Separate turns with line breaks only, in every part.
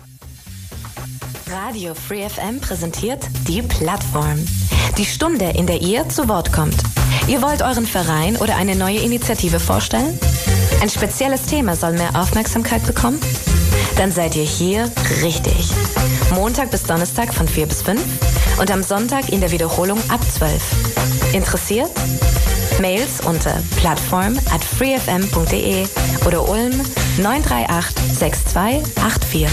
Radio Free FM präsentiert die Plattform. Die Stunde, in der ihr zu Wort kommt. Ihr wollt euren Verein oder eine neue Initiative vorstellen? Ein spezielles Thema soll mehr Aufmerksamkeit bekommen? Dann seid ihr hier richtig. Montag bis Donnerstag von 4 bis 5 und am Sonntag in der Wiederholung ab 12. Interessiert? Mails unter plattform@freefm.de oder Ulm 938 6284.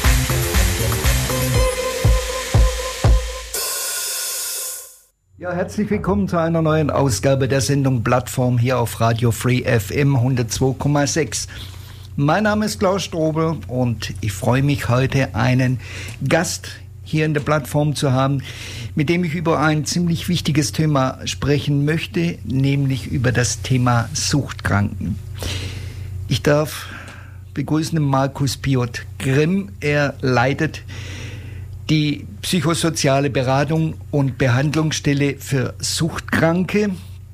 Ja, herzlich willkommen zu einer neuen Ausgabe der Sendung Plattform hier auf Radio Free FM 102,6. Mein Name ist Klaus Strobel und ich freue mich heute, einen Gast hier in der Plattform zu haben, mit dem ich über ein ziemlich wichtiges Thema sprechen möchte, nämlich über das Thema Suchtkranken. Ich darf begrüßen den Markus Piot-Grimm. Er leitet die psychosoziale Beratung und Behandlungsstelle für Suchtkranke.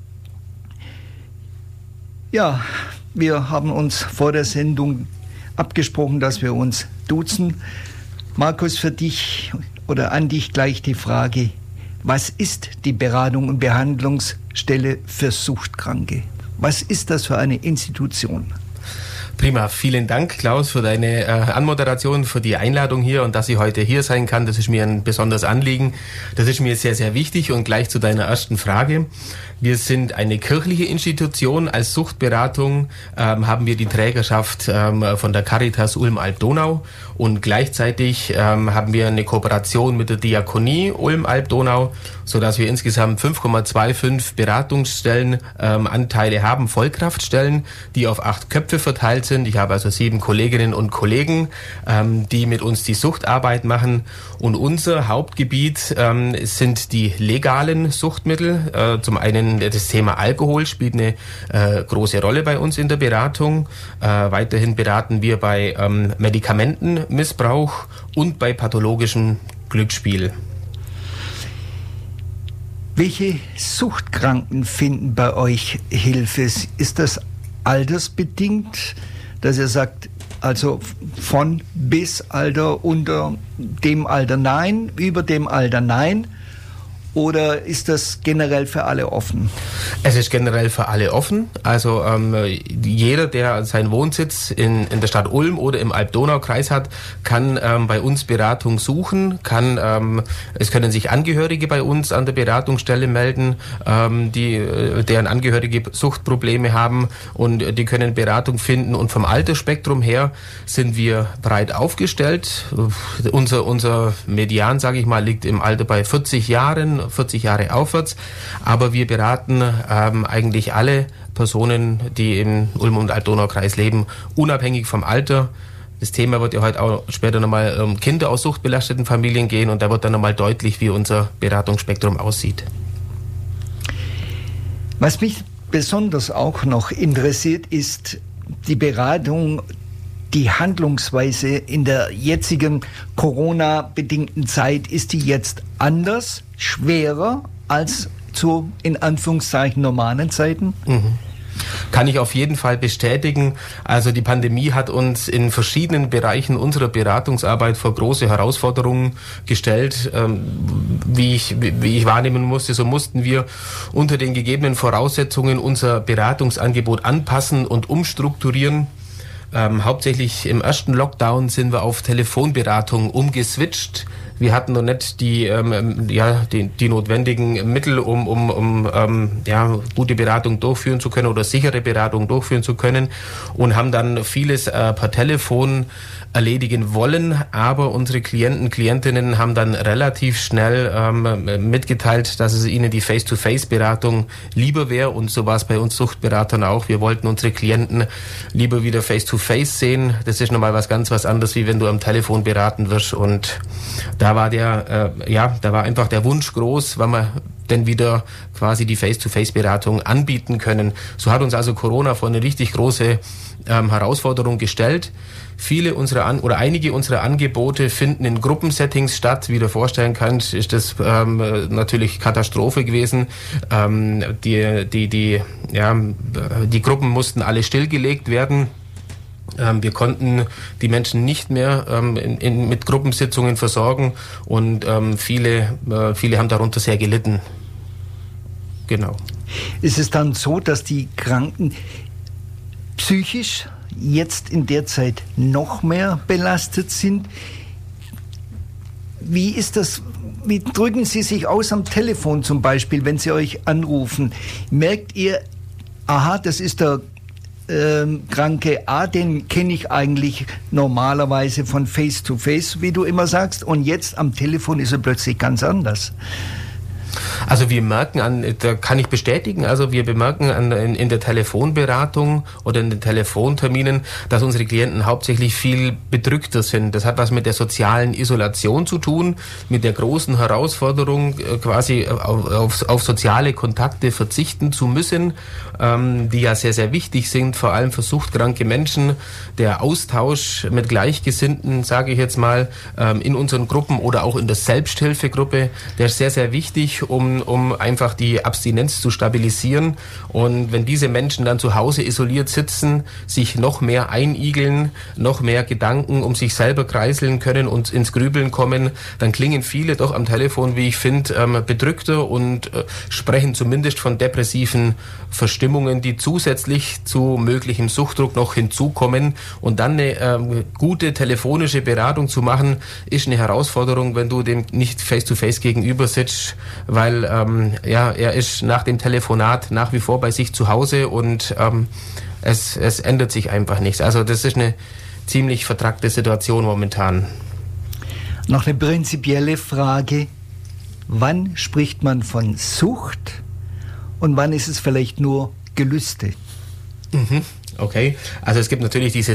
Ja, wir haben uns vor der Sendung abgesprochen, dass wir uns duzen. Markus, für dich oder an dich gleich die Frage: Was ist die Beratung und Behandlungsstelle für Suchtkranke? Was ist das für eine Institution?
Prima, vielen Dank, Klaus, für deine Anmoderation, für die Einladung hier und dass ich heute hier sein kann. Das ist mir ein besonderes Anliegen. Das ist mir sehr, sehr wichtig. Und gleich zu deiner ersten Frage. Wir sind eine kirchliche Institution. Als Suchtberatung haben wir die Trägerschaft von der Caritas Ulm-Alb-Donau und gleichzeitig haben wir eine Kooperation mit der Diakonie Ulm-Alb-Donau, sodass wir insgesamt 5,25 Beratungsstellen Anteile haben, Vollkraftstellen, die auf 8 Köpfe verteilt sind. Ich habe also 7 Kolleginnen und Kollegen, die mit uns die Suchtarbeit machen. Und unser Hauptgebiet sind die legalen Suchtmittel. Zum einen das Thema Alkohol spielt eine große Rolle bei uns in der Beratung. Weiterhin beraten wir bei Medikamentenmissbrauch und bei pathologischem Glücksspiel.
Welche Suchtkranken finden bei euch Hilfe? Ist das altersbedingt, dass ihr sagt, also von bis Alter, unter dem Alter nein, über dem Alter nein? Oder ist das generell für alle offen?
Es ist generell für alle offen. Also jeder, der seinen Wohnsitz in der Stadt Ulm oder im Alb-Donau-Kreis hat, kann bei uns Beratung suchen. Es können sich Angehörige bei uns an der Beratungsstelle melden, deren Angehörige Suchtprobleme haben, und die können Beratung finden. Und vom Altersspektrum her sind wir breit aufgestellt. Unser Median, sage ich mal, liegt im Alter bei 40 Jahren. 40 Jahre aufwärts, aber wir beraten eigentlich alle Personen, die im Ulm- und Alb-Donau-Kreis leben, unabhängig vom Alter. Das Thema wird ja heute auch später nochmal um Kinder aus suchtbelasteten Familien gehen, und da wird dann nochmal deutlich, wie unser Beratungsspektrum aussieht.
Was mich besonders auch noch interessiert, ist die Beratung, die Handlungsweise in der jetzigen Corona-bedingten Zeit. Ist die jetzt anders, schwerer als zu, in Anführungszeichen, normalen Zeiten?
Kann ich auf jeden Fall bestätigen. Also die Pandemie hat uns in verschiedenen Bereichen unserer Beratungsarbeit vor große Herausforderungen gestellt. Wie ich wahrnehmen musste, so mussten wir unter den gegebenen Voraussetzungen unser Beratungsangebot anpassen und umstrukturieren. Hauptsächlich im ersten Lockdown sind wir auf Telefonberatung umgeswitcht. Wir hatten noch nicht die notwendigen Mittel, um gute Beratung durchführen zu können oder sichere Beratung durchführen zu können, und haben dann vieles per Telefon erledigen wollen, aber unsere Klientinnen haben dann relativ schnell mitgeteilt, dass es ihnen die Face-to-Face-Beratung lieber wäre, und so war es bei uns Suchtberatern auch. Wir wollten unsere Klienten lieber wieder Face-to-Face sehen. Das ist nochmal was anderes, wie wenn du am Telefon beraten wirst, und da war einfach der Wunsch groß, weil wir denn wieder quasi die Face-to-Face-Beratung anbieten können. So hat uns also Corona vor eine richtig große Herausforderung gestellt. Einige unserer Angebote finden in Gruppensettings statt. Wie du dir vorstellen kannst, ist das natürlich Katastrophe gewesen. Die Gruppen mussten alle stillgelegt werden. Wir konnten die Menschen nicht mehr mit Gruppensitzungen versorgen und viele haben darunter sehr gelitten. Genau.
Ist es dann so, dass die Kranken psychisch jetzt in der Zeit noch mehr belastet sind? Wie ist das? Wie drücken Sie sich aus am Telefon zum Beispiel, wenn Sie euch anrufen? Merkt ihr, aha, das ist der Kranke A, den kenne ich eigentlich normalerweise von Face to Face, wie du immer sagst, und jetzt am Telefon ist er plötzlich ganz anders.
Also wir merken da kann ich bestätigen, also wir bemerken in der Telefonberatung oder in den Telefonterminen, dass unsere Klienten hauptsächlich viel bedrückter sind. Das hat was mit der sozialen Isolation zu tun, mit der großen Herausforderung, quasi auf soziale Kontakte verzichten zu müssen, die ja sehr, sehr wichtig sind, vor allem für suchtkranke Menschen. Der Austausch mit Gleichgesinnten, sage ich jetzt mal, in unseren Gruppen oder auch in der Selbsthilfegruppe, der ist sehr, sehr wichtig, um einfach die Abstinenz zu stabilisieren. Und wenn diese Menschen dann zu Hause isoliert sitzen, sich noch mehr einigeln, noch mehr Gedanken um sich selber kreiseln können und ins Grübeln kommen, dann klingen viele doch am Telefon, wie ich finde, bedrückter und sprechen zumindest von depressiven Verstimmungen, die zusätzlich zu möglichem Suchtdruck noch hinzukommen. Und dann eine gute telefonische Beratung zu machen, ist eine Herausforderung, wenn du dem nicht face-to-face gegenüber sitzt, weil er ist nach dem Telefonat nach wie vor bei sich zu Hause und es ändert sich einfach nichts. Also das ist eine ziemlich vertrackte Situation momentan.
Noch eine prinzipielle Frage. Wann spricht man von Sucht und wann ist es vielleicht nur Gelüste?
Okay, also es gibt natürlich diese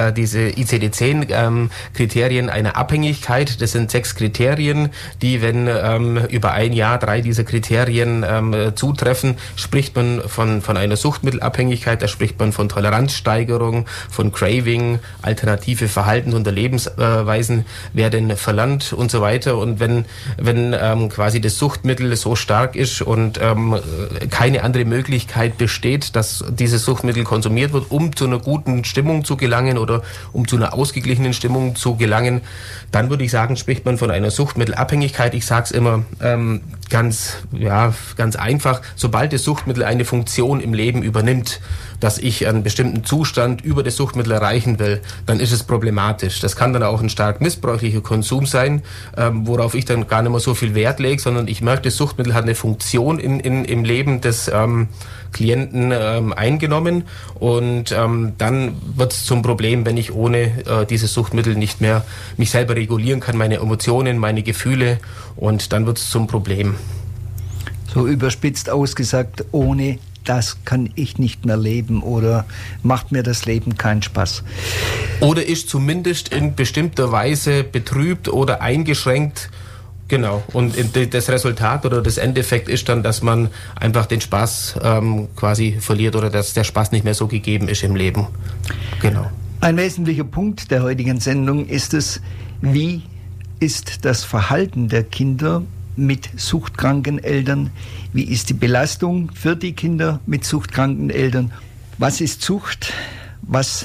ICD-10-Kriterien einer Abhängigkeit. Das sind 6 Kriterien, die, wenn über ein Jahr 3 dieser Kriterien zutreffen, spricht man von einer Suchtmittelabhängigkeit, da spricht man von Toleranzsteigerung, von Craving, alternative Verhaltens- und Lebensweisen werden verlernt und so weiter. Und wenn quasi das Suchtmittel so stark ist und keine andere Möglichkeit besteht, dass dieses Suchtmittel konsumiert wird, um zu einer guten Stimmung zu gelangen oder um zu einer ausgeglichenen Stimmung zu gelangen, dann würde ich sagen, spricht man von einer Suchtmittelabhängigkeit. Ich sage es immer ganz einfach, sobald das Suchtmittel eine Funktion im Leben übernimmt, dass ich einen bestimmten Zustand über das Suchtmittel erreichen will, dann ist es problematisch. Das kann dann auch ein stark missbräuchlicher Konsum sein, worauf ich dann gar nicht mehr so viel Wert lege, sondern ich merke, das Suchtmittel hat eine Funktion im Leben des Klienten eingenommen und dann wird es zum Problem, wenn ich ohne dieses Suchtmittel nicht mehr mich selber regulieren kann, meine Emotionen, meine Gefühle, und dann wird es zum Problem.
So überspitzt ausgesagt, ohne das kann ich nicht mehr leben oder macht mir das Leben keinen Spaß.
Oder ist zumindest in bestimmter Weise betrübt oder eingeschränkt. Genau, und das Resultat oder das Endeffekt ist dann, dass man einfach den Spaß quasi verliert oder dass der Spaß nicht mehr so gegeben ist im Leben. Genau.
Ein wesentlicher Punkt der heutigen Sendung ist es, wie ist das Verhalten der Kinder mit suchtkranken Eltern? Wie ist die Belastung für die Kinder mit suchtkranken Eltern? Was ist Sucht? Was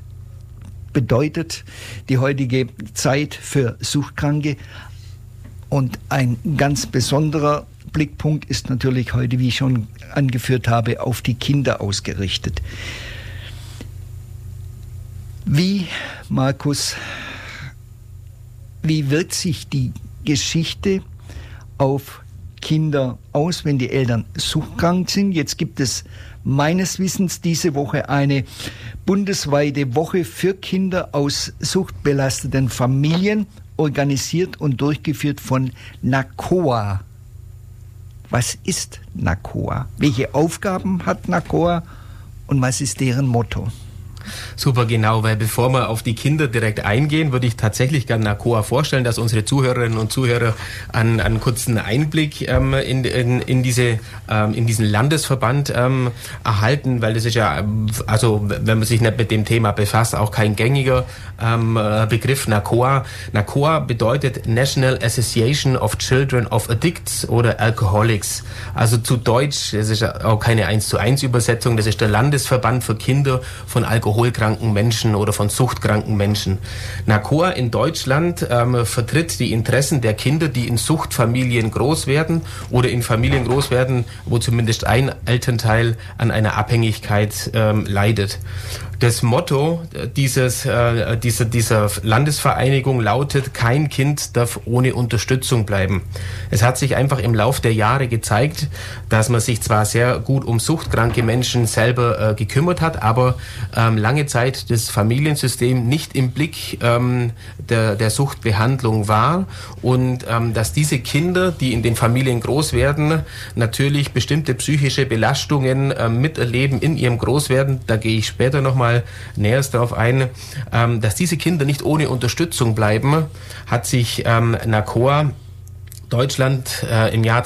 bedeutet die heutige Zeit für Suchtkranke? Und ein ganz besonderer Blickpunkt ist natürlich heute, wie ich schon angeführt habe, auf die Kinder ausgerichtet. Wie, Markus, wie wirkt sich die Geschichte auf Kinder aus, wenn die Eltern suchtkrank sind? Jetzt gibt es meines Wissens diese Woche eine bundesweite Woche für Kinder aus suchtbelasteten Familien, organisiert und durchgeführt von NACOA. Was ist NACOA? Welche Aufgaben hat NACOA und was ist deren Motto?
Super, genau, weil bevor wir auf die Kinder direkt eingehen, würde ich tatsächlich gerne NACOA vorstellen, dass unsere Zuhörerinnen und Zuhörer einen kurzen Einblick in diesen Landesverband erhalten, weil das ist ja, also wenn man sich nicht mit dem Thema befasst, auch kein gängiger Begriff. NACOA bedeutet National Association of Children of Addicts oder Alcoholics. Also zu Deutsch, das ist auch keine 1:1 Übersetzung, das ist der Landesverband für Kinder von Alkoholikern alkoholkranken Menschen oder von suchtkranken Menschen. NACOA in Deutschland vertritt die Interessen der Kinder, die in Suchtfamilien groß werden oder in Familien groß werden, wo zumindest ein Elternteil an einer Abhängigkeit leidet. Das Motto dieser Landesvereinigung lautet: Kein Kind darf ohne Unterstützung bleiben. Es hat sich einfach im Lauf der Jahre gezeigt, dass man sich zwar sehr gut um suchtkranke Menschen selber gekümmert hat, aber lange Zeit das Familiensystem nicht im Blick der Suchtbehandlung war und dass diese Kinder, die in den Familien groß werden, natürlich bestimmte psychische Belastungen miterleben in ihrem Großwerden. Da gehe ich später nochmal näher darauf ein. Dass diese Kinder nicht ohne Unterstützung bleiben, hat sich NACOA Deutschland im Jahr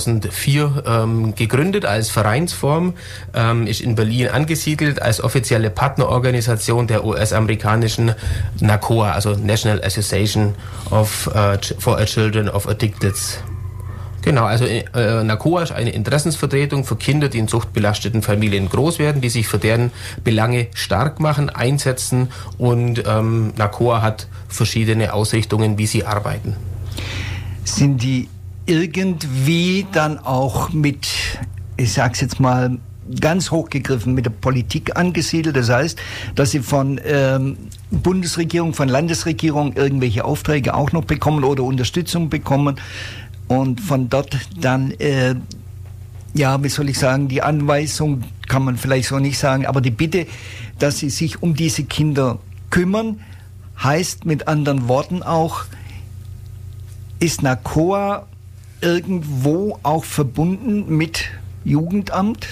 2004 gegründet als Vereinsform, ist in Berlin angesiedelt als offizielle Partnerorganisation der US-amerikanischen NACOA, also National Association for Children of Addicted. Genau, also NACOA ist eine Interessensvertretung für Kinder, die in suchtbelasteten Familien groß werden, die sich für deren Belange stark machen, einsetzen, und NACOA hat verschiedene Ausrichtungen, wie sie arbeiten.
Sind die irgendwie dann auch mit, ich sag's jetzt mal ganz hochgegriffen, mit der Politik angesiedelt? Das heißt, dass sie von Bundesregierung, von Landesregierung irgendwelche Aufträge auch noch bekommen oder Unterstützung bekommen und von dort dann, wie soll ich sagen, die Anweisung, kann man vielleicht so nicht sagen, aber die Bitte, dass sie sich um diese Kinder kümmern, heißt mit anderen Worten auch, ist NACOA irgendwo auch verbunden mit Jugendamt?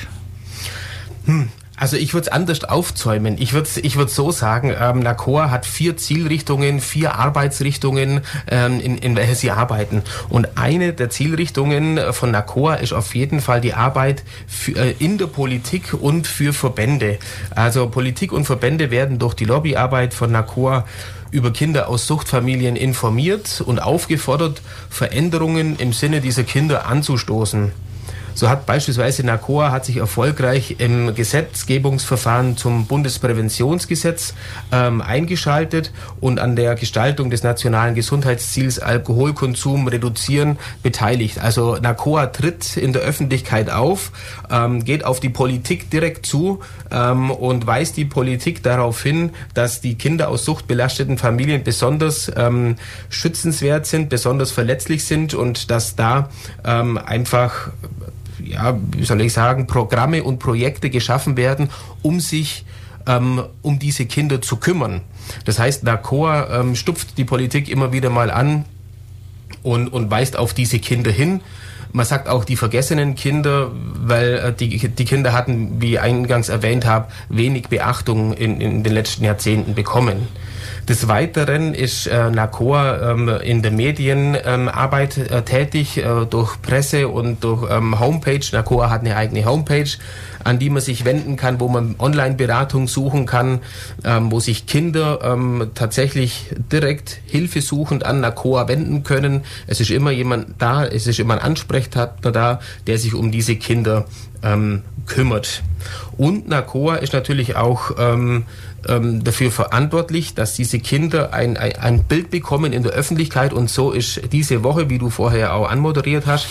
Also ich würde es anders aufzäumen. Ich würde so sagen, NACOA hat 4 Zielrichtungen, 4 Arbeitsrichtungen, in welche sie arbeiten. Und eine der Zielrichtungen von NACOA ist auf jeden Fall die Arbeit in der Politik und für Verbände. Also Politik und Verbände werden durch die Lobbyarbeit von NACOA über Kinder aus Suchtfamilien informiert und aufgefordert, Veränderungen im Sinne dieser Kinder anzustoßen. So hat beispielsweise NACOA sich erfolgreich im Gesetzgebungsverfahren zum Bundespräventionsgesetz eingeschaltet und an der Gestaltung des nationalen Gesundheitsziels Alkoholkonsum reduzieren beteiligt. Also NACOA tritt in der Öffentlichkeit auf, geht auf die Politik direkt zu und weist die Politik darauf hin, dass die Kinder aus suchtbelasteten Familien besonders schützenswert sind, besonders verletzlich sind und dass da einfach wie soll ich sagen, Programme und Projekte geschaffen werden, um sich um diese Kinder zu kümmern. Das heißt, NACOA stupft die Politik immer wieder mal an und weist auf diese Kinder hin. Man sagt auch die vergessenen Kinder, weil die Kinder hatten, wie ich eingangs erwähnt habe, wenig Beachtung in den letzten Jahrzehnten bekommen. Des Weiteren ist NACOA in der Medienarbeit tätig, durch Presse und durch Homepage. NACOA hat eine eigene Homepage, an die man sich wenden kann, wo man Online-Beratung suchen kann, wo sich Kinder tatsächlich direkt hilfesuchend an NACOA wenden können. Es ist immer jemand da, es ist immer ein Ansprechpartner da, der sich um diese Kinder kümmert. Und NACOA ist natürlich auch dafür verantwortlich, dass diese Kinder ein Bild bekommen in der Öffentlichkeit, und so ist diese Woche, wie du vorher auch anmoderiert hast,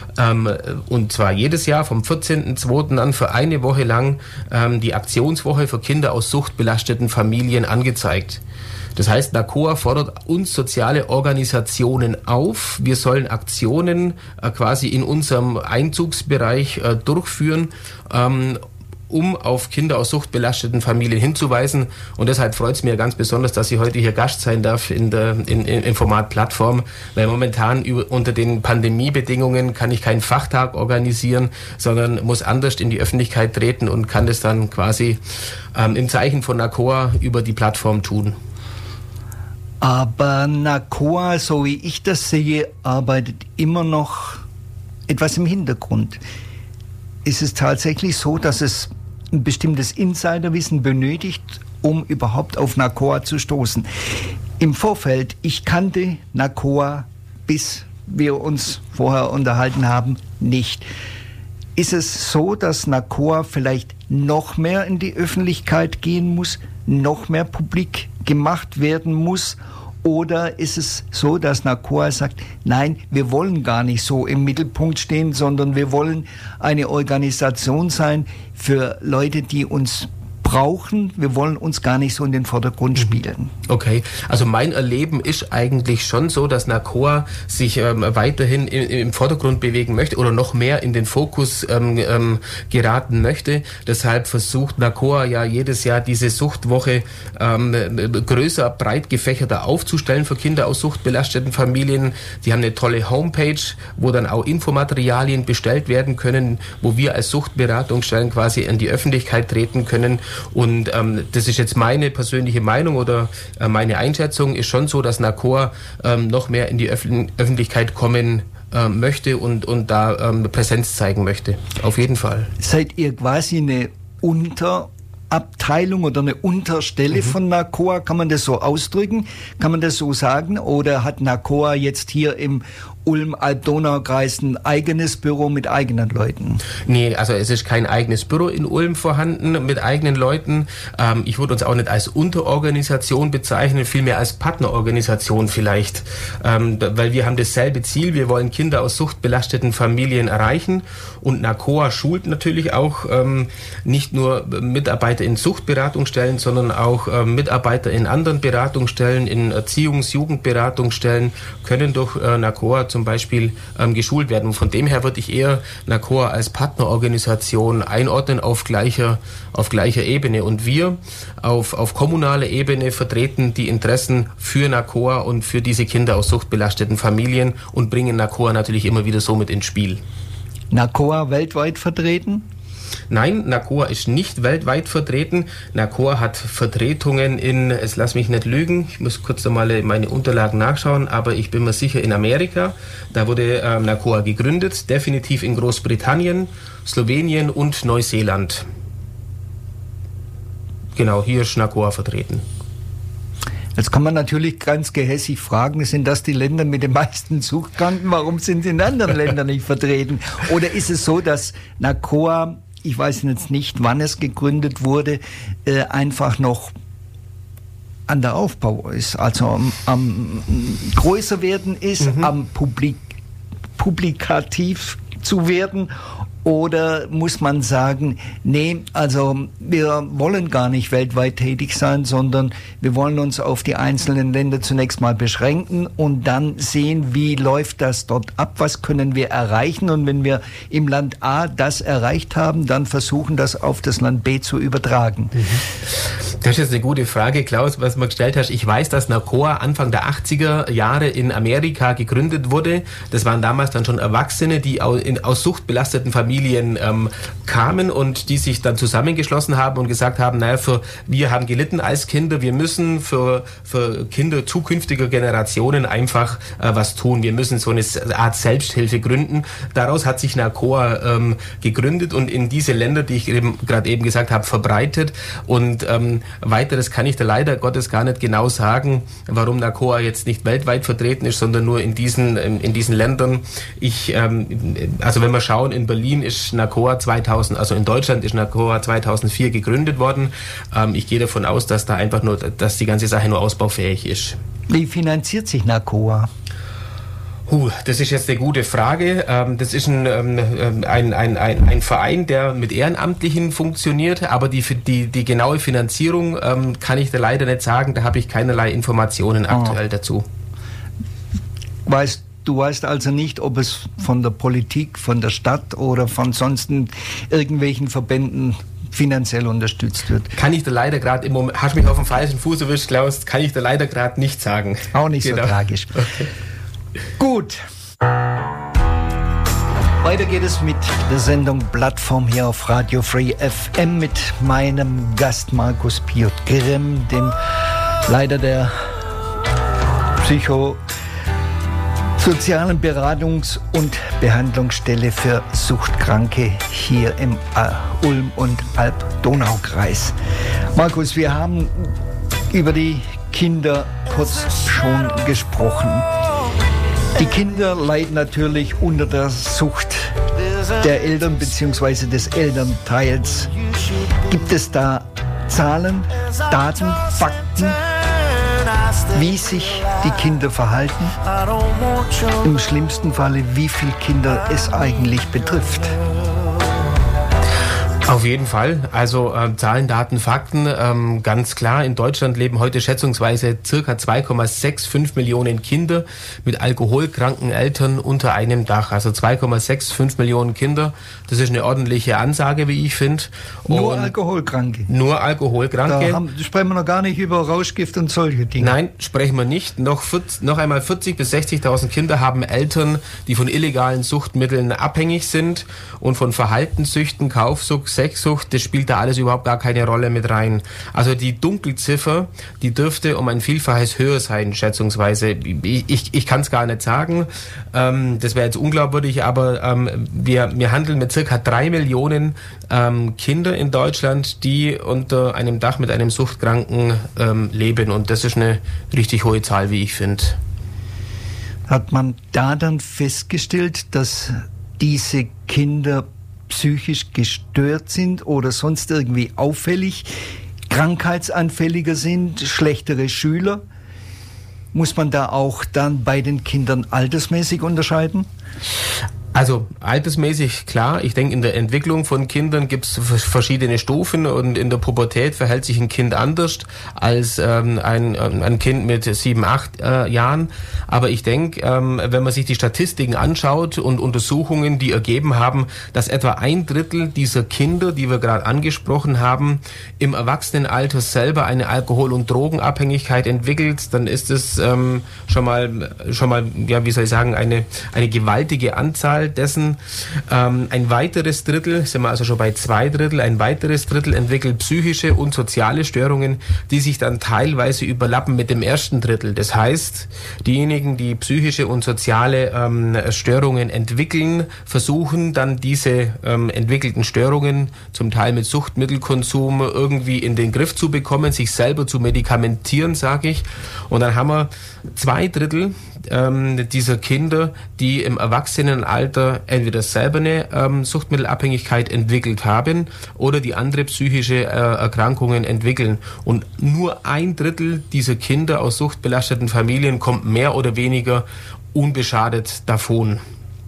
und zwar jedes Jahr vom 14.02. an für eine Woche lang die Aktionswoche für Kinder aus suchtbelasteten Familien angezeigt. Das heißt, NACOA fordert uns soziale Organisationen auf, wir sollen Aktionen quasi in unserem Einzugsbereich durchführen, um auf Kinder aus suchtbelasteten Familien hinzuweisen. Und deshalb freut es mir ganz besonders, dass ich heute hier Gast sein darf im Format Plattform, weil momentan unter den Pandemiebedingungen kann ich keinen Fachtag organisieren, sondern muss anders in die Öffentlichkeit treten und kann das dann quasi im Zeichen von NACOA über die Plattform tun.
Aber NACOA, so wie ich das sehe, arbeitet immer noch etwas im Hintergrund. Ist es tatsächlich so, dass es ein bestimmtes Insiderwissen benötigt, um überhaupt auf NACOA zu stoßen? Im Vorfeld, ich kannte NACOA, bis wir uns vorher unterhalten haben, nicht. Ist es so, dass NACOA vielleicht noch mehr in die Öffentlichkeit gehen muss, noch mehr publik gemacht werden muss? Oder ist es so, dass NACOA sagt, nein, wir wollen gar nicht so im Mittelpunkt stehen, sondern wir wollen eine Organisation sein für Leute, die uns brauchen. Wir wollen uns gar nicht so in den Vordergrund spielen.
Okay, also mein Erleben ist eigentlich schon so, dass NACOA sich weiterhin im Vordergrund bewegen möchte oder noch mehr in den Fokus geraten möchte. Deshalb versucht NACOA ja jedes Jahr diese Suchtwoche größer, breit gefächerter aufzustellen für Kinder aus suchtbelasteten Familien. Die haben eine tolle Homepage, wo dann auch Infomaterialien bestellt werden können, wo wir als Suchtberatungsstellen quasi in die Öffentlichkeit treten können. Und das ist jetzt meine persönliche Meinung oder meine Einschätzung ist schon so, dass NACOA noch mehr in die Öffentlichkeit kommen möchte und da Präsenz zeigen möchte. Auf jeden Fall.
Seid ihr quasi eine Unterabteilung oder eine Unterstelle von NACOA? Kann man das so ausdrücken? Kann man das so sagen? Oder hat NACOA jetzt hier im Ulm-Alb-Donau-Kreis ein eigenes Büro mit eigenen Leuten?
Nee, also es ist kein eigenes Büro in Ulm vorhanden mit eigenen Leuten. Ich würde uns auch nicht als Unterorganisation bezeichnen, vielmehr als Partnerorganisation vielleicht. Weil wir haben dasselbe Ziel, wir wollen Kinder aus suchtbelasteten Familien erreichen und NACOA schult natürlich auch nicht nur Mitarbeiter in Suchtberatungsstellen, sondern auch Mitarbeiter in anderen Beratungsstellen, in Erziehungs-Jugendberatungsstellen können durch NACOA zum Beispiel geschult werden. Und von dem her würde ich eher NACOA als Partnerorganisation einordnen auf gleicher Ebene. Und wir auf kommunaler Ebene vertreten die Interessen für NACOA und für diese Kinder aus suchtbelasteten Familien und bringen NACOA natürlich immer wieder so mit ins Spiel.
NACOA weltweit vertreten?
Nein, NACOA ist nicht weltweit vertreten. NACOA hat Vertretungen jetzt lass mich nicht lügen, ich muss kurz einmal meine Unterlagen nachschauen, aber ich bin mir sicher in Amerika. Da wurde NACOA gegründet, definitiv in Großbritannien, Slowenien und Neuseeland. Genau, hier ist NACOA vertreten.
Jetzt kann man natürlich ganz gehässig fragen, sind das die Länder mit den meisten Suchtkranken? Warum sind sie in anderen Ländern nicht vertreten? Oder ist es so, dass NACOA, ich weiß jetzt nicht, wann es gegründet wurde, einfach noch an der Aufbau ist, also am größer werden ist, am publikativ zu werden? Oder muss man sagen, nee, also wir wollen gar nicht weltweit tätig sein, sondern wir wollen uns auf die einzelnen Länder zunächst mal beschränken und dann sehen, wie läuft das dort ab, was können wir erreichen, und wenn wir im Land A das erreicht haben, dann versuchen, das auf das Land B zu übertragen.
Das ist jetzt eine gute Frage, Klaus, was du gestellt hast. Ich weiß, dass NACOA Anfang der 80er Jahre in Amerika gegründet wurde. Das waren damals dann schon Erwachsene, die aus suchtbelasteten Familien kamen und die sich dann zusammengeschlossen haben und gesagt haben, naja, wir haben gelitten als Kinder, wir müssen für Kinder zukünftiger Generationen einfach was tun. Wir müssen so eine Art Selbsthilfe gründen. Daraus hat sich NACOA gegründet und in diese Länder, die ich gerade eben gesagt habe, verbreitet. Und weiteres kann ich da leider Gottes gar nicht genau sagen, warum NACOA jetzt nicht weltweit vertreten ist, sondern nur in diesen Ländern. Also wenn wir schauen, in Berlin ist NACOA also in Deutschland ist NACOA 2004 gegründet worden. Ich gehe davon aus, dass dass die ganze Sache nur ausbaufähig ist.
Wie finanziert sich NACOA?
Das ist jetzt eine gute Frage. Das ist ein Verein, der mit Ehrenamtlichen funktioniert, aber die genaue Finanzierung kann ich da leider nicht sagen. Da habe ich keinerlei Informationen aktuell dazu.
Du weißt also nicht, ob es von der Politik, von der Stadt oder von sonst irgendwelchen Verbänden finanziell unterstützt wird?
Kann ich da leider gerade im Moment, hast mich auf dem falschen Fuß erwischt, Klaus, kann ich da leider gerade nicht sagen.
Auch nicht so tragisch. Okay. Gut. Weiter geht es mit der Sendung Plattform hier auf Radio Free FM mit meinem Gast Markus Piotr-Grimm, dem Leiter der Psychosozialen Beratungs- und Behandlungsstelle für Suchtkranke hier im Ulm- und Alb-Donau-Kreis. Markus, wir haben über die Kinder kurz schon gesprochen. Die Kinder leiden natürlich unter der Sucht der Eltern bzw. des Elternteils. Gibt es da Zahlen, Daten, Fakten, wie sich die Kinder verhalten, im schlimmsten Falle, wie viele Kinder es eigentlich betrifft.
Auf jeden Fall. Also Zahlen, Daten, Fakten. Ganz klar, in Deutschland leben heute schätzungsweise circa 2,65 Millionen Kinder mit alkoholkranken Eltern unter einem Dach. Also 2,65 Millionen Kinder. Das ist eine ordentliche Ansage, wie ich finde.
Nur Alkoholkranke?
Nur Alkoholkranke.
Da sprechen wir noch gar nicht über Rauschgift und solche Dinge.
Nein, sprechen wir nicht. Noch einmal 40.000 bis 60.000 Kinder haben Eltern, die von illegalen Suchtmitteln abhängig sind und von Verhaltenssüchten, Kaufsucht, Sexsucht, das spielt da alles überhaupt gar keine Rolle mit rein. Also die Dunkelziffer, die dürfte um ein Vielfaches höher sein, schätzungsweise. Ich kann es gar nicht sagen, das wäre jetzt unglaubwürdig, aber wir handeln mit circa 3 Millionen Kinder in Deutschland, die unter einem Dach mit einem Suchtkranken leben, und das ist eine richtig hohe Zahl, wie ich finde.
Hat man da dann festgestellt, dass diese Kinder psychisch gestört sind oder sonst irgendwie auffällig, krankheitsanfälliger sind, schlechtere Schüler? Muss man da auch dann bei den Kindern altersmäßig unterscheiden?
Also altersmäßig klar, ich denke, in der Entwicklung von Kindern gibt es verschiedene Stufen, und in der Pubertät verhält sich ein Kind anders als ein Kind mit 7, 8 Jahren. Aber ich denke, wenn man sich die Statistiken anschaut und Untersuchungen, die ergeben haben, dass etwa 1/3 dieser Kinder, die wir gerade angesprochen haben, im Erwachsenenalter selber eine Alkohol- und Drogenabhängigkeit entwickelt, dann ist es schon mal, ja, wie soll ich sagen, eine gewaltige Anzahl dessen. Ein weiteres Drittel, sind wir also schon bei 2/3, ein weiteres Drittel entwickelt psychische und soziale Störungen, die sich dann teilweise überlappen mit dem ersten Drittel. Das heißt, diejenigen, die psychische und soziale Störungen entwickeln, versuchen dann diese entwickelten Störungen zum Teil mit Suchtmittelkonsum irgendwie in den Griff zu bekommen, sich selber zu medikamentieren, sage ich. Und dann haben wir 2/3 dieser Kinder, die im Erwachsenenalter entweder selber eine Suchtmittelabhängigkeit entwickelt haben oder die andere psychische Erkrankungen entwickeln. Und nur 1/3 dieser Kinder aus suchtbelasteten Familien kommt mehr oder weniger unbeschadet davon.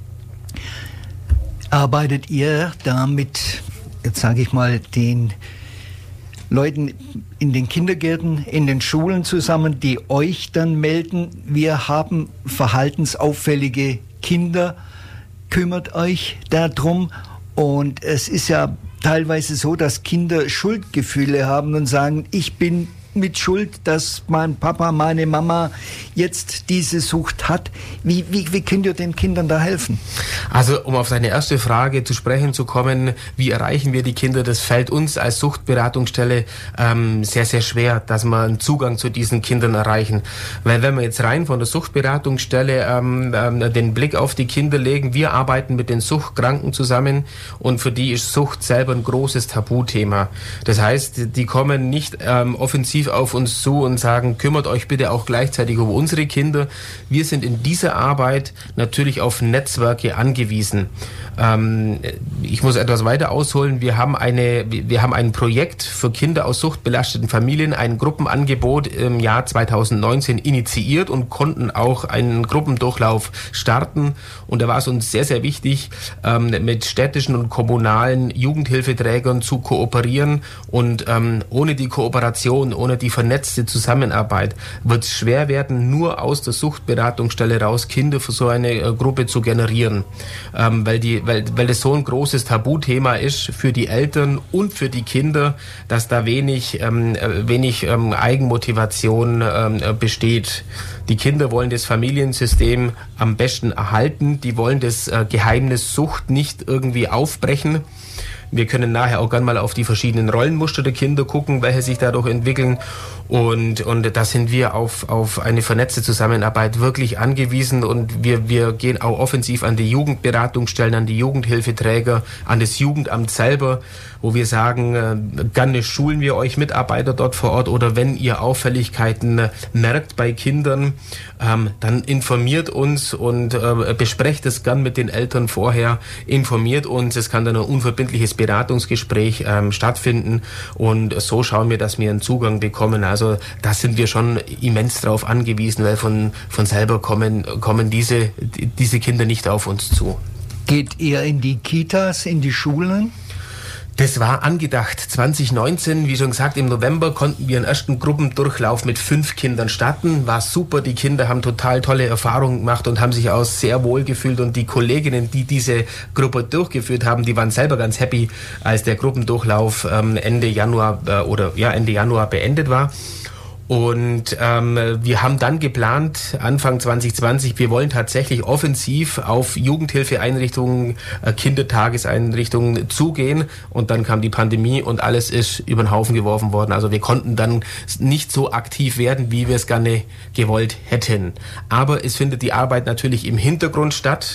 Arbeitet ihr da mit, jetzt sage ich mal, den Leuten in den Kindergärten, in den Schulen zusammen, die euch dann melden, wir haben verhaltensauffällige Kinder, kümmert euch darum? Und es ist ja teilweise so, dass Kinder Schuldgefühle haben und sagen, ich bin mit Schuld, dass mein Papa, meine Mama jetzt diese Sucht hat. Wie könnt ihr den Kindern da helfen?
Also, um auf deine erste Frage zu sprechen zu kommen, wie erreichen wir die Kinder, das fällt uns als Suchtberatungsstelle sehr, sehr schwer, dass wir einen Zugang zu diesen Kindern erreichen. Weil wenn wir jetzt rein von der Suchtberatungsstelle den Blick auf die Kinder legen, wir arbeiten mit den Suchtkranken zusammen, und für die ist Sucht selber ein großes Tabuthema. Das heißt, die kommen nicht offensiv auf uns zu und sagen, kümmert euch bitte auch gleichzeitig um unsere Kinder. Wir sind in dieser Arbeit natürlich auf Netzwerke angewiesen. Ich muss etwas weiter ausholen. Wir haben ein Projekt für Kinder aus suchtbelasteten Familien, ein Gruppenangebot im Jahr 2019 initiiert und konnten auch einen Gruppendurchlauf starten. Und da war es uns sehr, sehr wichtig, mit städtischen und kommunalen Jugendhilfeträgern zu kooperieren. Und ohne die Kooperation, ohne die vernetzte Zusammenarbeit wird es schwer werden, nur aus der Suchtberatungsstelle raus Kinder für so eine Gruppe zu generieren, weil das so ein großes Tabuthema ist für die Eltern und für die Kinder, dass da wenig Eigenmotivation besteht. Die Kinder wollen das Familiensystem am besten erhalten, die wollen das Geheimnis Sucht nicht irgendwie aufbrechen. Wir können nachher auch gerne mal auf die verschiedenen Rollenmuster der Kinder gucken, welche sich dadurch entwickeln. Und da sind wir auf eine vernetzte Zusammenarbeit wirklich angewiesen. Und wir gehen auch offensiv an die Jugendberatungsstellen, an die Jugendhilfeträger, an das Jugendamt selber, wo wir sagen, gerne schulen wir euch Mitarbeiter dort vor Ort. Oder wenn ihr Auffälligkeiten merkt bei Kindern, dann informiert uns und besprecht es gern mit den Eltern vorher. Informiert uns, es kann dann ein unverbindliches Beratungsgespräch stattfinden und so schauen wir, dass wir einen Zugang bekommen. Also da sind wir schon immens drauf angewiesen, weil von selber kommen diese Kinder nicht auf uns zu.
Geht ihr in die Kitas, in die Schulen?
Das war angedacht. 2019, wie schon gesagt, im November konnten wir einen ersten Gruppendurchlauf mit 5 Kindern starten. War super, die Kinder haben total tolle Erfahrungen gemacht und haben sich auch sehr wohl gefühlt. Und die Kolleginnen, die diese Gruppe durchgeführt haben, die waren selber ganz happy, als der Gruppendurchlauf Ende Januar beendet war. Und wir haben dann geplant, Anfang 2020, wir wollen tatsächlich offensiv auf Jugendhilfeeinrichtungen, Kindertageseinrichtungen zugehen. Und dann kam die Pandemie und alles ist über den Haufen geworfen worden. Also wir konnten dann nicht so aktiv werden, wie wir es gerne gewollt hätten. Aber es findet die Arbeit natürlich im Hintergrund statt.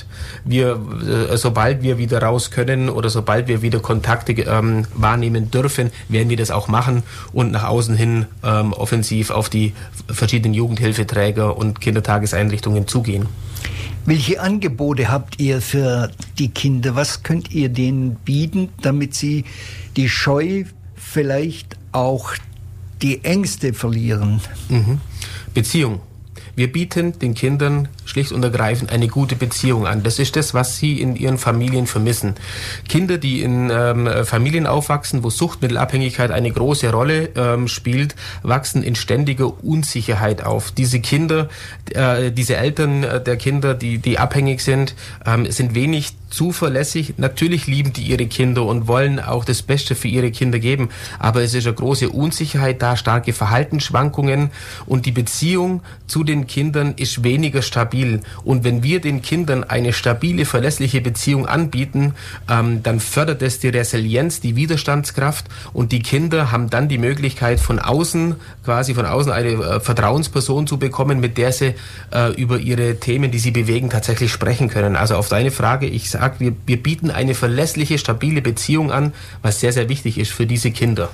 Sobald wir wieder raus können oder sobald wir wieder Kontakte wahrnehmen dürfen, werden wir das auch machen und nach außen hin offensiv auf die verschiedenen Jugendhilfeträger und Kindertageseinrichtungen zugehen.
Welche Angebote habt ihr für die Kinder? Was könnt ihr denen bieten, damit sie die Scheu, vielleicht auch die Ängste verlieren?
Beziehung. Wir bieten den Kindern schlicht und ergreifend eine gute Beziehung an. Das ist das, was sie in ihren Familien vermissen. Kinder, die in Familien aufwachsen, wo Suchtmittelabhängigkeit eine große Rolle spielt, wachsen in ständiger Unsicherheit auf. Diese Kinder, diese Eltern der Kinder, die abhängig sind wenig zuverlässig. Natürlich lieben die ihre Kinder und wollen auch das Beste für ihre Kinder geben, aber es ist eine große Unsicherheit da, starke Verhaltensschwankungen und die Beziehung zu den Kindern ist weniger stabil. Und wenn wir den Kindern eine stabile, verlässliche Beziehung anbieten, dann fördert es die Resilienz, die Widerstandskraft und die Kinder haben dann die Möglichkeit von außen eine Vertrauensperson zu bekommen, mit der sie über ihre Themen, die sie bewegen, tatsächlich sprechen können. Also auf deine Frage, ich sage, wir bieten eine verlässliche, stabile Beziehung an, was sehr, sehr wichtig ist für diese Kinder.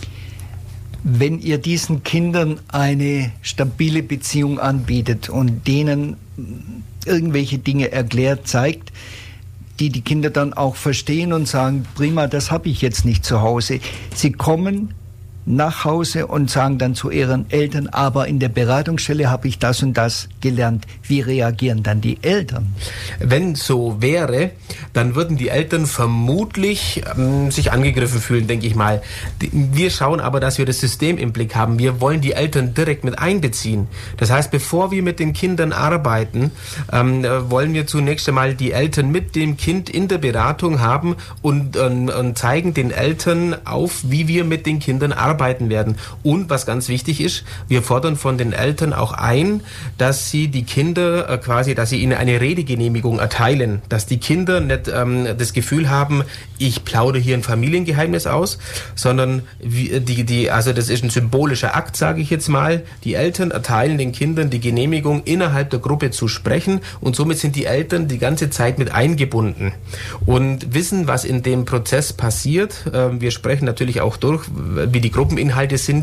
Wenn ihr diesen Kindern eine stabile Beziehung anbietet und denen irgendwelche Dinge erklärt, zeigt, die Kinder dann auch verstehen und sagen, prima, das habe ich jetzt nicht zu Hause. Sie kommen nach Hause und sagen dann zu ihren Eltern, aber in der Beratungsstelle habe ich das und das gelernt. Wie reagieren dann die Eltern?
Wenn so wäre, dann würden die Eltern vermutlich sich angegriffen fühlen, denke ich mal. Wir schauen aber, dass wir das System im Blick haben. Wir wollen die Eltern direkt mit einbeziehen. Das heißt, bevor wir mit den Kindern arbeiten, wollen wir zunächst einmal die Eltern mit dem Kind in der Beratung haben und zeigen den Eltern auf, wie wir mit den Kindern arbeiten werden. Und was ganz wichtig ist, wir fordern von den Eltern auch ein, dass sie die Kinder dass sie ihnen eine Redegenehmigung erteilen, dass die Kinder nicht das Gefühl haben, ich plaudere hier ein Familiengeheimnis aus, sondern also das ist ein symbolischer Akt, sage ich jetzt mal. Die Eltern erteilen den Kindern die Genehmigung, innerhalb der Gruppe zu sprechen und somit sind die Eltern die ganze Zeit mit eingebunden und wissen, was in dem Prozess passiert. Wir sprechen natürlich auch durch, wie die Gruppeninhalte sind,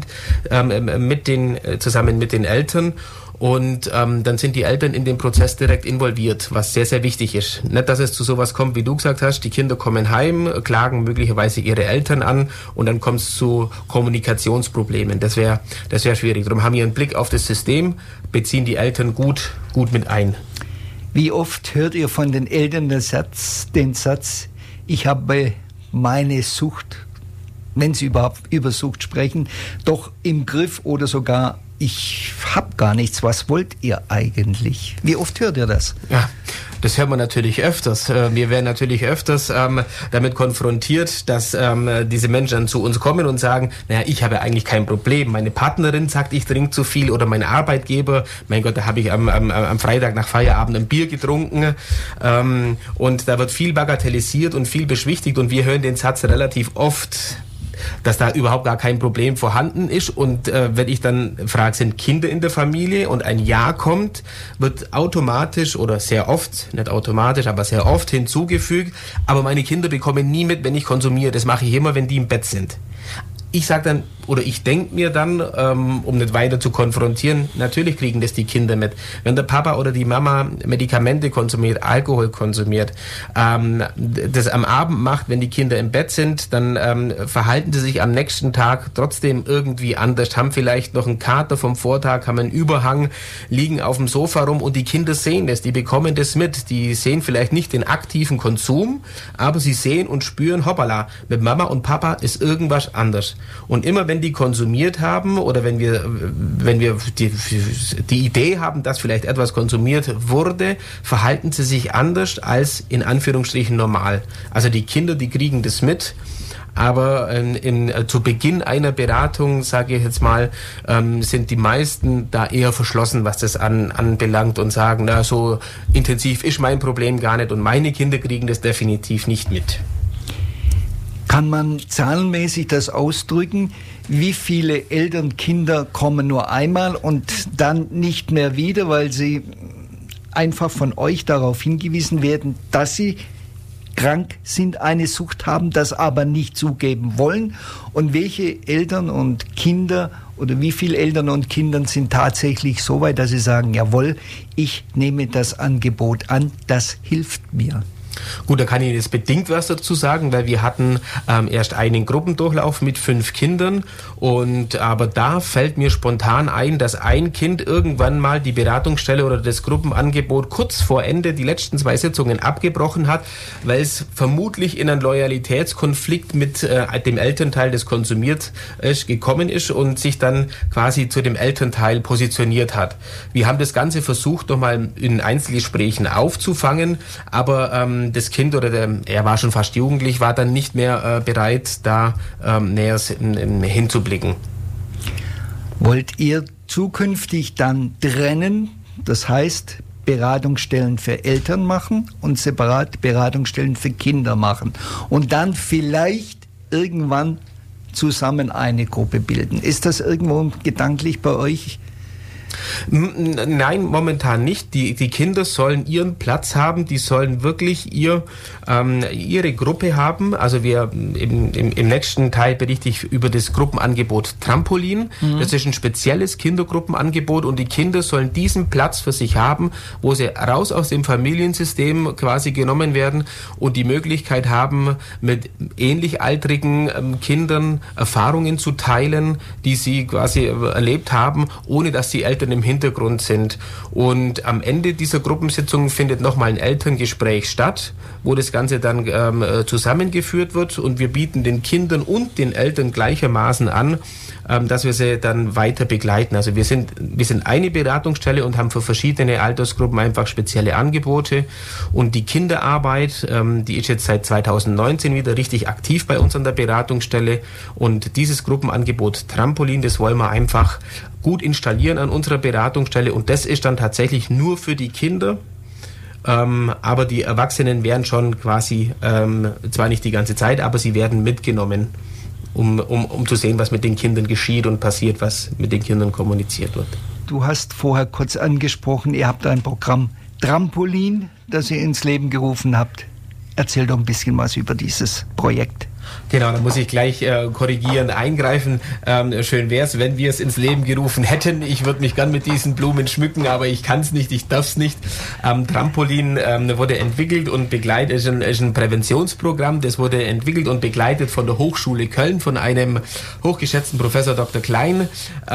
zusammen mit den Eltern. Und dann sind die Eltern in den Prozess direkt involviert, was sehr, sehr wichtig ist. Nicht, dass es zu sowas kommt, wie du gesagt hast, die Kinder kommen heim, klagen möglicherweise ihre Eltern an und dann kommt es zu Kommunikationsproblemen. Das wäre schwierig. Darum haben wir einen Blick auf das System, beziehen die Eltern gut mit ein.
Wie oft hört ihr von den Eltern den Satz, ich habe meine Sucht, wenn sie überhaupt über Sucht sprechen, doch im Griff oder sogar ich habe gar nichts, was wollt ihr eigentlich? Wie oft hört ihr das?
Ja, das hört man natürlich öfters. Wir werden natürlich öfters damit konfrontiert, dass diese Menschen dann zu uns kommen und sagen, naja, ich habe eigentlich kein Problem. Meine Partnerin sagt, ich trinke zu viel oder mein Arbeitgeber, mein Gott, da habe ich am Freitag nach Feierabend ein Bier getrunken. Und da wird viel bagatellisiert und viel beschwichtigt und wir hören den Satz relativ oft, dass da überhaupt gar kein Problem vorhanden ist und wenn ich dann frage, sind Kinder in der Familie und ein Ja kommt, wird automatisch oder sehr oft, nicht automatisch, aber sehr oft hinzugefügt, aber meine Kinder bekommen nie mit, wenn ich konsumiere, das mache ich immer, wenn die im Bett sind. Ich sage dann, oder ich denke mir dann, um nicht weiter zu konfrontieren, natürlich kriegen das die Kinder mit. Wenn der Papa oder die Mama Medikamente konsumiert, Alkohol konsumiert, das am Abend macht, wenn die Kinder im Bett sind, dann verhalten sie sich am nächsten Tag trotzdem irgendwie anders, haben vielleicht noch einen Kater vom Vortag, haben einen Überhang, liegen auf dem Sofa rum und die Kinder sehen das, die bekommen das mit. Die sehen vielleicht nicht den aktiven Konsum, aber sie sehen und spüren, hoppala, mit Mama und Papa ist irgendwas anders. Und immer wenn die konsumiert haben oder wenn wir die Idee haben, dass vielleicht etwas konsumiert wurde, verhalten sie sich anders als in Anführungsstrichen normal. Also die Kinder, die kriegen das mit. Aber zu Beginn einer Beratung, sage ich jetzt mal, sind die meisten da eher verschlossen, was das anbelangt und sagen, na, so intensiv ist mein Problem gar nicht und meine Kinder kriegen das definitiv nicht mit.
Kann man zahlenmäßig das ausdrücken? Wie viele Eltern-Kinder kommen nur einmal und dann nicht mehr wieder, weil sie einfach von euch darauf hingewiesen werden, dass sie krank sind, eine Sucht haben, das aber nicht zugeben wollen? Und welche Eltern und Kinder oder wie viele Eltern und Kinder sind tatsächlich so weit, dass sie sagen, jawohl, ich nehme das Angebot an, das hilft mir?
Gut, da kann ich jetzt bedingt was dazu sagen, weil wir hatten erst einen Gruppendurchlauf mit 5 Kindern aber da fällt mir spontan ein, dass ein Kind irgendwann mal die Beratungsstelle oder das Gruppenangebot kurz vor Ende die letzten 2 Sitzungen abgebrochen hat, weil es vermutlich in einen Loyalitätskonflikt mit dem Elternteil, das konsumiert ist, gekommen ist und sich dann quasi zu dem Elternteil positioniert hat. Wir haben das Ganze versucht, nochmal in Einzelgesprächen aufzufangen, aber das Kind er war schon fast jugendlich, war dann nicht mehr bereit, da näher hinzublicken.
Wollt ihr zukünftig dann trennen, das heißt Beratungsstellen für Eltern machen und separat Beratungsstellen für Kinder machen und dann vielleicht irgendwann zusammen eine Gruppe bilden? Ist das irgendwo gedanklich bei euch?
Nein, momentan nicht. Die Kinder sollen ihren Platz haben, die sollen wirklich ihre Gruppe haben. Also im nächsten Teil berichte ich über das Gruppenangebot Trampolin. Das ist ein spezielles Kindergruppenangebot und die Kinder sollen diesen Platz für sich haben, wo sie raus aus dem Familiensystem quasi genommen werden und die Möglichkeit haben, mit ähnlichaltrigen Kindern Erfahrungen zu teilen, die sie quasi erlebt haben, ohne dass die Eltern im Hintergrund sind. Und am Ende dieser Gruppensitzung findet nochmal ein Elterngespräch statt, wo das Ganze dann zusammengeführt wird und wir bieten den Kindern und den Eltern gleichermaßen an, dass wir sie dann weiter begleiten. Also wir sind eine Beratungsstelle und haben für verschiedene Altersgruppen einfach spezielle Angebote und die Kinderarbeit, die ist jetzt seit 2019 wieder richtig aktiv bei uns an der Beratungsstelle und dieses Gruppenangebot Trampolin, das wollen wir einfach gut installieren an unserer Beratungsstelle und das ist dann tatsächlich nur für die Kinder, aber die Erwachsenen werden schon quasi, zwar nicht die ganze Zeit, aber sie werden mitgenommen, um zu sehen, was mit den Kindern geschieht und passiert, was mit den Kindern kommuniziert wird.
Du hast vorher kurz angesprochen, ihr habt ein Programm Trampolin, das ihr ins Leben gerufen habt. Erzähl doch ein bisschen was über dieses Projekt.
Genau, da muss ich gleich korrigieren, eingreifen. Schön wäre es, wenn wir es ins Leben gerufen hätten. Ich würde mich gern mit diesen Blumen schmücken, aber ich kann es nicht, ich darf es nicht. Trampolin wurde entwickelt und begleitet, ist ein Präventionsprogramm, das wurde entwickelt und begleitet von der Hochschule Köln, von einem hochgeschätzten Professor Dr. Klein.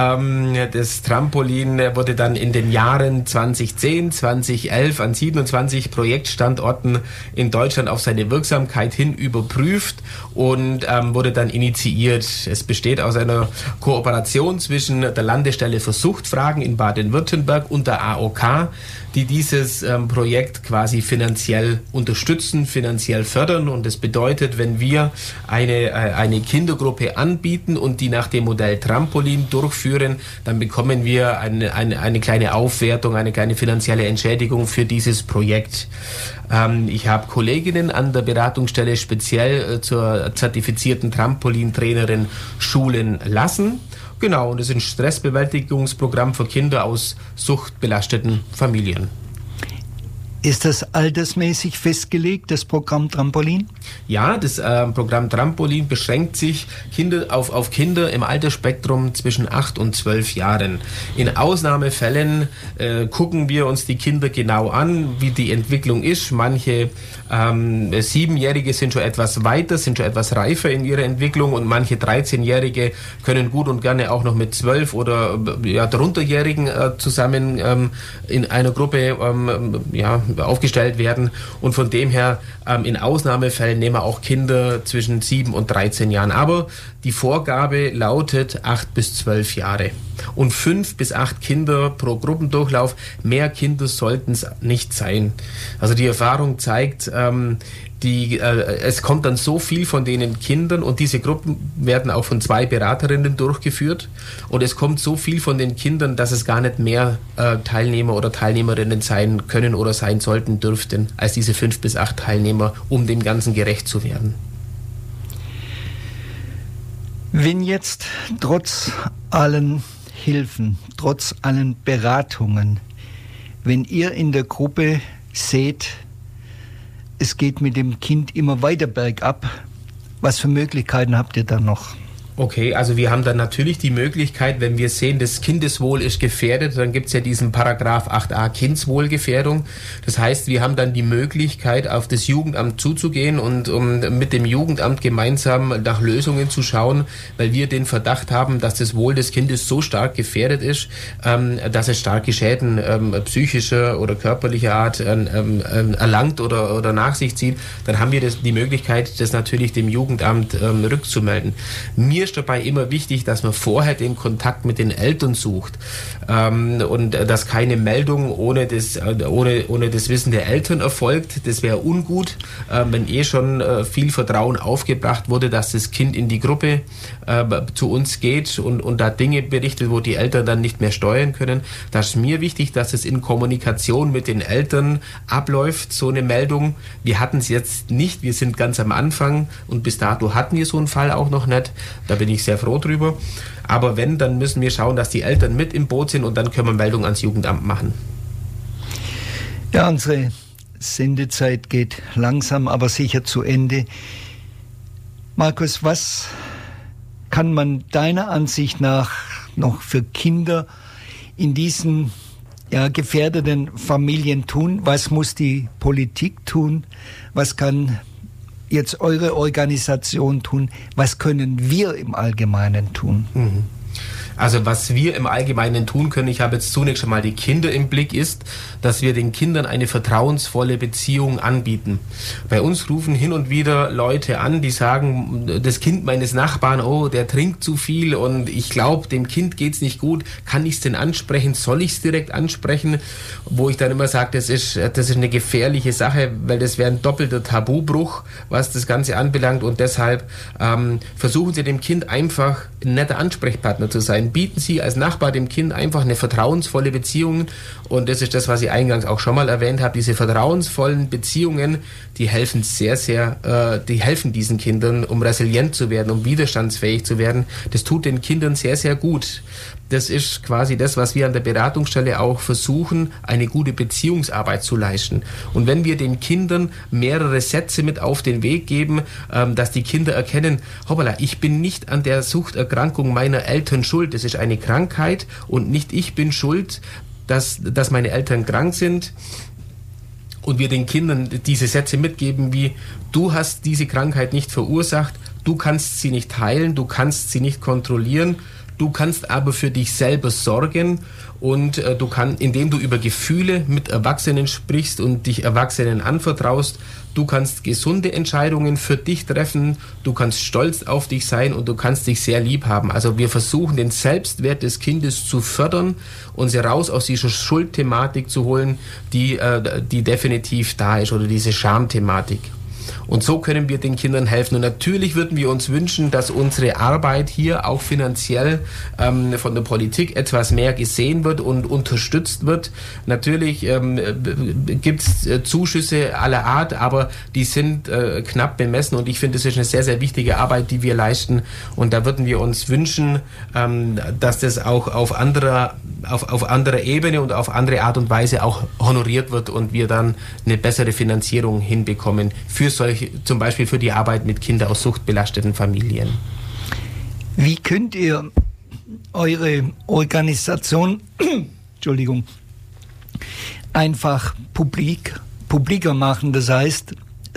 Das Trampolin wurde dann in den Jahren 2010, 2011 an 27 Projektstandorten in Deutschland auf seine Wirksamkeit hin überprüft und wurde dann initiiert. Es besteht aus einer Kooperation zwischen der Landesstelle für Suchtfragen in Baden-Württemberg und der AOK, die dieses Projekt quasi finanziell unterstützen, finanziell fördern. Und das bedeutet, wenn wir eine Kindergruppe anbieten und die nach dem Modell Trampolin durchführen, dann bekommen wir eine kleine Aufwertung, eine kleine finanzielle Entschädigung für dieses Projekt. Ich habe Kolleginnen an der Beratungsstelle speziell zur zertifizierten Trampolintrainerin schulen lassen. Genau, und es ist ein Stressbewältigungsprogramm für Kinder aus suchtbelasteten Familien.
Ist das altersmäßig festgelegt, das Programm Trampolin?
Ja, das Programm Trampolin beschränkt sich auf Kinder im Altersspektrum zwischen 8 und 12 Jahren. In Ausnahmefällen gucken wir uns die Kinder genau an, wie die Entwicklung ist. Manche 7-Jährige sind schon etwas weiter, sind schon etwas reifer in ihrer Entwicklung und manche 13-Jährige können gut und gerne auch noch mit 12 oder drunterjährigen zusammen in einer Gruppe aufgestellt werden, und von dem her in Ausnahmefällen nehmen wir auch Kinder zwischen 7 und 13 Jahren. Aber die Vorgabe lautet 8 bis 12 Jahre und 5 bis 8 Kinder pro Gruppendurchlauf. Mehr Kinder sollten es nicht sein. Also die Erfahrung zeigt, es kommt dann so viel von den Kindern, und diese Gruppen werden auch von 2 Beraterinnen durchgeführt, und es kommt so viel von den Kindern, dass es gar nicht mehr Teilnehmer oder Teilnehmerinnen sein können oder sein sollten dürften, als diese 5 bis 8 Teilnehmer, um dem Ganzen gerecht zu werden.
Wenn jetzt trotz allen Hilfen, trotz allen Beratungen, wenn ihr in der Gruppe seht, es geht mit dem Kind immer weiter bergab, was für Möglichkeiten habt ihr dann noch?
Okay, also wir haben dann natürlich die Möglichkeit, wenn wir sehen, das Kindeswohl ist gefährdet, dann gibt es ja diesen Paragraph 8a Kindeswohlgefährdung. Das heißt, wir haben dann die Möglichkeit, auf das Jugendamt zuzugehen und mit dem Jugendamt gemeinsam nach Lösungen zu schauen, weil wir den Verdacht haben, dass das Wohl des Kindes so stark gefährdet ist, dass es starke Schäden psychischer oder körperlicher Art erlangt oder nach sich zieht. Dann haben wir die Möglichkeit, das natürlich dem Jugendamt rückzumelden. Mir ist dabei immer wichtig, dass man vorher den Kontakt mit den Eltern sucht und dass keine Meldung ohne das Wissen der Eltern erfolgt. Das wäre ungut, wenn schon viel Vertrauen aufgebracht wurde, dass das Kind in die Gruppe zu uns geht und da Dinge berichtet, wo die Eltern dann nicht mehr steuern können. Da ist mir wichtig, dass es in Kommunikation mit den Eltern abläuft, so eine Meldung. Wir hatten es jetzt nicht, wir sind ganz am Anfang und bis dato hatten wir so einen Fall auch noch nicht. Da bin ich sehr froh drüber. Aber wenn, dann müssen wir schauen, dass die Eltern mit im Boot sind, und dann können wir Meldung ans Jugendamt machen.
Ja, unsere Sendezeit geht langsam, aber sicher zu Ende. Markus, was kann man deiner Ansicht nach noch für Kinder in diesen gefährdeten Familien tun? Was muss die Politik tun? Was kann jetzt eure Organisation tun? Was können wir im Allgemeinen tun?
Also was wir im Allgemeinen tun können, ich habe jetzt zunächst einmal die Kinder im Blick, ist, dass wir den Kindern eine vertrauensvolle Beziehung anbieten. Bei uns rufen hin und wieder Leute an, die sagen, das Kind meines Nachbarn, oh, der trinkt zu viel und ich glaube, dem Kind geht's nicht gut. Kann ich es denn ansprechen? Soll ich es direkt ansprechen? Wo ich dann immer sage, das ist eine gefährliche Sache, weil das wäre ein doppelter Tabubruch, was das Ganze anbelangt, und deshalb versuchen Sie dem Kind einfach ein netter Ansprechpartner zu sein. Bieten Sie als Nachbar dem Kind einfach eine vertrauensvolle Beziehung, und das ist das, was ich eingangs auch schon mal erwähnt habe. Diese vertrauensvollen Beziehungen, die helfen die helfen diesen Kindern, um resilient zu werden, um widerstandsfähig zu werden. Das tut den Kindern sehr, sehr gut. Das ist quasi das, was wir an der Beratungsstelle auch versuchen, eine gute Beziehungsarbeit zu leisten. Und wenn wir den Kindern mehrere Sätze mit auf den Weg geben, dass die Kinder erkennen, hoppala, ich bin nicht an der Suchterkrankung meiner Eltern schuld, das ist eine Krankheit und nicht ich bin schuld, dass meine Eltern krank sind, und wir den Kindern diese Sätze mitgeben wie, du hast diese Krankheit nicht verursacht, du kannst sie nicht heilen, du kannst sie nicht kontrollieren, du kannst aber für dich selber sorgen, und indem du über Gefühle mit Erwachsenen sprichst und dich Erwachsenen anvertraust, du kannst gesunde Entscheidungen für dich treffen, du kannst stolz auf dich sein und du kannst dich sehr lieb haben. Also wir versuchen, den Selbstwert des Kindes zu fördern und sie raus aus dieser Schuldthematik zu holen, die definitiv da ist, oder diese Schamthematik. Und so können wir den Kindern helfen. Und natürlich würden wir uns wünschen, dass unsere Arbeit hier auch finanziell von der Politik etwas mehr gesehen wird und unterstützt wird. Natürlich gibt es Zuschüsse aller Art, aber die sind knapp bemessen und ich finde, das ist eine sehr, sehr wichtige Arbeit, die wir leisten und da würden wir uns wünschen, dass das auch auf anderer Ebene und auf andere Art und Weise auch honoriert wird und wir dann eine bessere Finanzierung hinbekommen für solche, zum Beispiel für die Arbeit mit Kindern aus suchtbelasteten Familien.
Wie könnt ihr eure Organisation Entschuldigung, einfach publiker machen? Das heißt,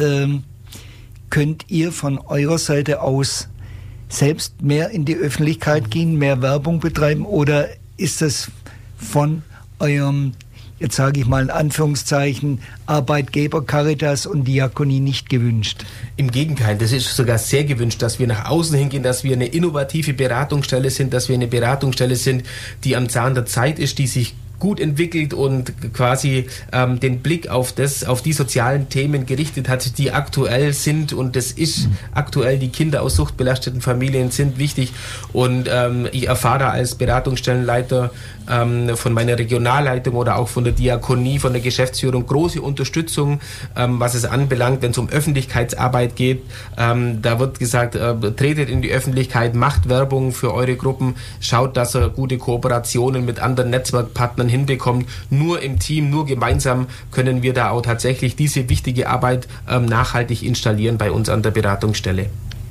könnt ihr von eurer Seite aus selbst mehr in die Öffentlichkeit gehen, mehr Werbung betreiben oder ist das von eurem, jetzt sage ich mal in Anführungszeichen, Arbeitgeber Caritas und Diakonie nicht gewünscht?
Im Gegenteil, das ist sogar sehr gewünscht, dass wir nach außen hingehen, dass wir eine innovative Beratungsstelle sind, dass wir eine Beratungsstelle sind, die am Zahn der Zeit ist, die sich gut entwickelt und quasi den Blick auf die sozialen Themen gerichtet hat, die aktuell sind und das ist aktuell, die Kinder aus suchtbelasteten Familien sind wichtig und ich erfahre als Beratungsstellenleiter von meiner Regionalleitung oder auch von der Diakonie, von der Geschäftsführung große Unterstützung, was es anbelangt, wenn es um Öffentlichkeitsarbeit geht. Da wird gesagt, tretet in die Öffentlichkeit, macht Werbung für eure Gruppen, schaut, dass ihr gute Kooperationen mit anderen Netzwerkpartnern hinbekommt. Nur im Team, nur gemeinsam können wir da auch tatsächlich diese wichtige Arbeit nachhaltig installieren bei uns an der Beratungsstelle.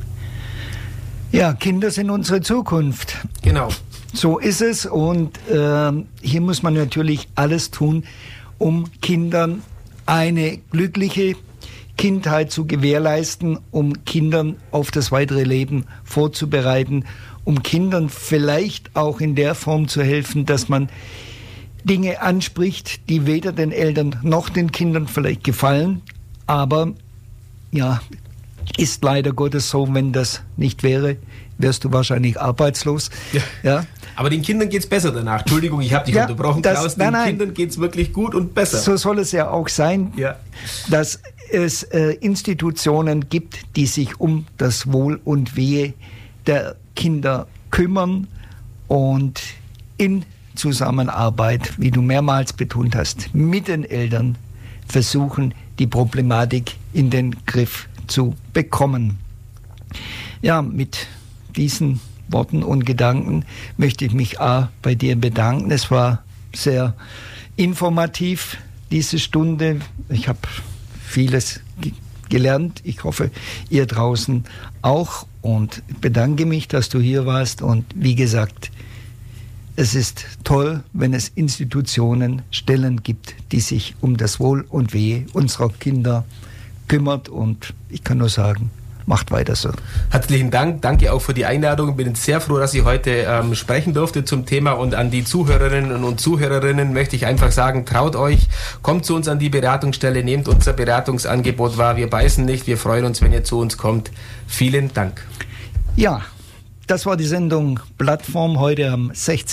Ja, Kinder sind unsere Zukunft.
Genau.
So ist es und hier muss man natürlich alles tun, um Kindern eine glückliche Kindheit zu gewährleisten, um Kindern auf das weitere Leben vorzubereiten, um Kindern vielleicht auch in der Form zu helfen, dass man Dinge anspricht, die weder den Eltern noch den Kindern vielleicht gefallen, aber ja, ist leider Gottes so, wenn das nicht wäre, wärst du wahrscheinlich arbeitslos. Ja.
Aber den Kindern geht's besser danach. Entschuldigung, ich habe dich unterbrochen, Klaus. Den Kindern geht's wirklich gut und besser.
So soll es ja auch sein, dass es Institutionen gibt, die sich um das Wohl und Wehe der Kinder kümmern und in Zusammenarbeit, wie du mehrmals betont hast, mit den Eltern versuchen, die Problematik in den Griff zu bekommen. Ja, mit diesen Worten und Gedanken möchte ich mich bei dir bedanken. Es war sehr informativ, diese Stunde. Ich habe vieles gelernt. Ich hoffe, ihr draußen auch und bedanke mich, dass du hier warst. Und wie gesagt, es ist toll, wenn es Institutionen, Stellen gibt, die sich um das Wohl und Wehe unserer Kinder kümmert. Und ich kann nur sagen, macht weiter so. Herzlichen Dank. Danke auch für die Einladung. Ich bin sehr froh, dass ich heute sprechen durfte zum Thema. Und an die Zuhörerinnen und Zuhörerinnen möchte ich einfach sagen, traut euch, kommt zu uns an die Beratungsstelle, nehmt unser Beratungsangebot wahr. Wir beißen nicht. Wir freuen uns, wenn ihr zu uns kommt. Vielen Dank. Ja, das war die Sendung Plattform heute am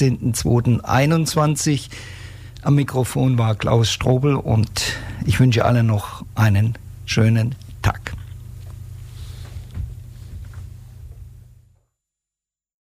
16.02.21. Am Mikrofon war Klaus Strobel und ich wünsche allen noch einen schönen Tag.